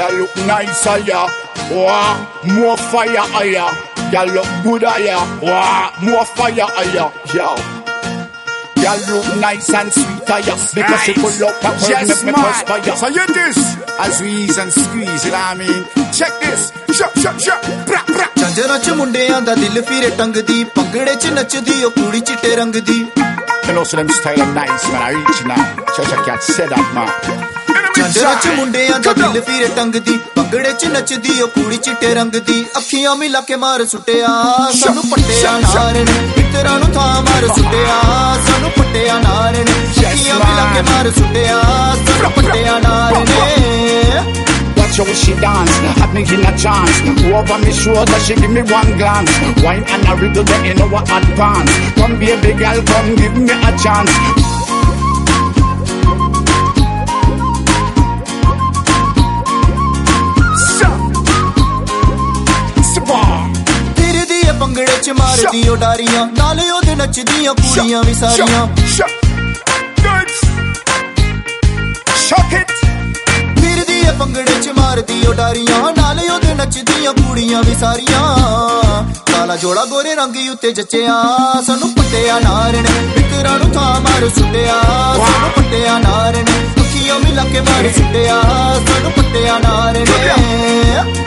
Girl look nicer, yeah. Wow, more fire, yeah. Girl look good, yeah. Wow, more fire, yeah. Yo. Girl look nice and sweet, yeah. Because she pull up that word, make me perspire. So you this, as we ease and squeeze, you know what I mean? Check this, shut, bra. Chanjara ch mundeyan da dil fire tangdi, pangade ch nachdi o kudi chitte rangdi. And also them style are nice, man. I reach now. Church I can't say that, man. Chanjara ch mundeyan da dil fire tangdi, pangade ch nachdi o kudi chitte rangdi. Akhiyan mila ke maar sutteya, sanu patteya naarne. Itara nu tha maar sutteya, sanu patteya naarne. Akhiyan mila ke maar sutteya, sanu patteya naarne. Watch how she dance, had me in a chance. Go over me shoulder, she give me one glance. Wine and a wriggle, then you know what advance. Come baby girl, come give me a chance. तेरे दिए पंगड़े च मारदी ओ डारियां, नाले ओदे नचदियां कुड़ियां भी सारियां. Shock it. पंगड़े च मारदी ओ डारियां, नाले ओदे नचदियां कुड़ियां भी सारियां. काला जोड़ा गोरे रंग उत्ते जच्चिया, सानू पट्टिया नारने. विकरा नु था मार सुट्टिया, सानू पट्टिया नारने. अखियां मिला के मार सुट्टिया, सानू पट्टिया नारने.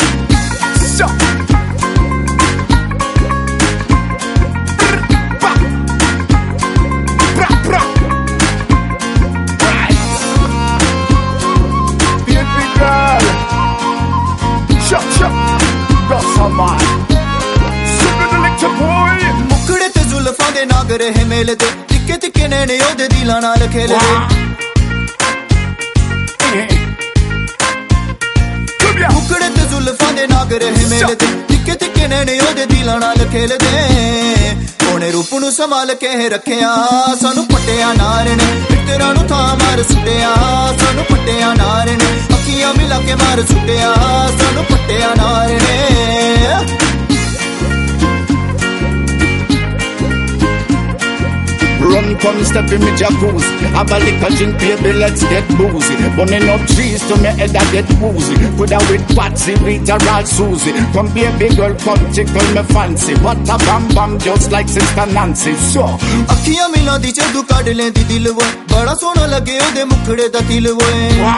मुकड़े ते जुल्फां दे नाग रहे मेले ते, तिक्के तिक्के नैने ओदे दिलां नाल खेले दे. मुकड़े ते जुल्फां दे नाग रहे मेले ते, तिक्के तिक्के नैने ओदे दिलां नाल खेले दे. ओने रूप नू संभाल के रखिया, सानू पट्टिया नारने. इतरा नु था मार सुट्टिया, सानू पट्टिया नारने. अखियां मिला के मार सुट्टिया, सानू पट्टिया नारने. Run, come step in me jacuzzi. Have a liquor drink, baby, let's get boozy. Burning up trees to me head I get woozy. Put her with Patsy, Rita, or Susie. Come baby girl, come tickle me fancy. What a bam bam, just like Sister Nancy. So अखियां मिला दी जदू काट लेंदी दिल वो, बड़ा सोना लगे ओदे मुखड़े दा तिल वो.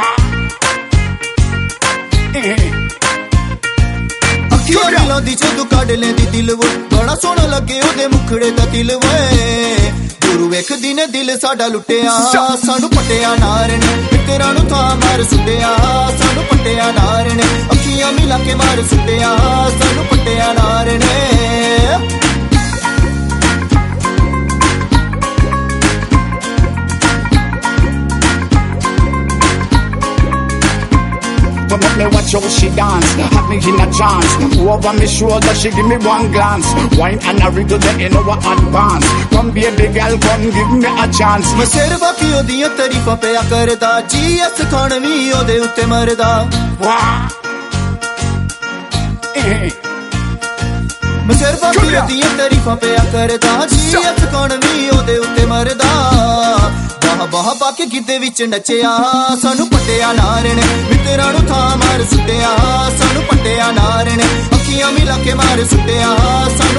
अखियां मिला दी जदू काट लेंदी दिल वो, बड़ा सोना लगे ओदे मुखड़े दा तिल वो. गुरु एक दिन दिल साडा लुटिया, सानू पट्टिया नारने. विकरा नु था मार सुट्टिया, सानू पट्टिया नारने. अखियां मिला के मार सुट्टिया, सानू पट्टिया नारने. Come up me watch how she dance, had me in a chance. Go over me shoulder, she give me one glance. Wine and a wriggle, then you know what advance. Come baby girl, come give me a chance. मैं सिर बाकी ओदियां तारीफां पिया करदा, GS Khan भी ओदे उत्ते मरदा. मैं सिर बाकी ओदियां तारीफां पिया करदा, जीएस खान भी ओदे उत्ते मरदा. बाह पाके गिद्दे विच नचिया, सानू पट्टिया नारने. विकरा नु था मार सुट्टिया, सानू पट्टिया नारने. अखियां मिला के मार सुट्टिया.